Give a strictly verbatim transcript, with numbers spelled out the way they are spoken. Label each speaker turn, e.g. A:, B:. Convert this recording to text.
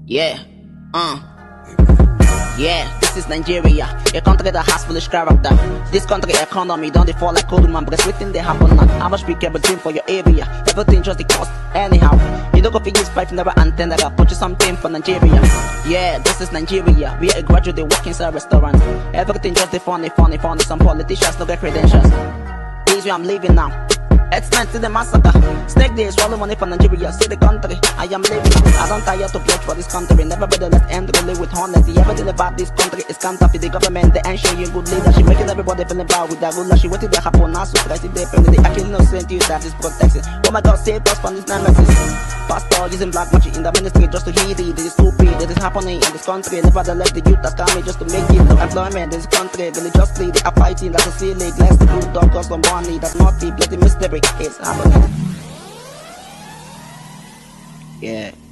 A: Yeah, uh, yeah, this is Nigeria, a country that has foolish character. This country economy don't they fall like cold man, but everything they happen now. How much big everything for your area? Everything just the cost anyhow. You don't go figure this pipe never antend that I purchase something for Nigeria. Yeah, this is Nigeria. We are a graduate, they work inside restaurants. Everything just the funny, funny, funny. Some politicians no get credentials. This is where I'm living now. X-Men to the massacre. Snake days, swallow money for Nigeria. See the country, I am living. I don't tire to pledge for this country. Never better let's end really with honesty. Everything about this country is counterfeit. The government, they ain't showing you good leadership. Making everybody feeling bad with that ruler. She waited to happen now, so I see they feeling the actually innocent you that is protected. Oh my God, save us from this nemesis. Pastor using black magic in the ministry just to heal it. It is stupid, it is happening in this country. Nevertheless, the youth that's coming just to make it. No employment in this country, religiously they are fighting like a silly. Glass the good dog, cause some money. That's not the bloody mystery. It's happening. Yeah.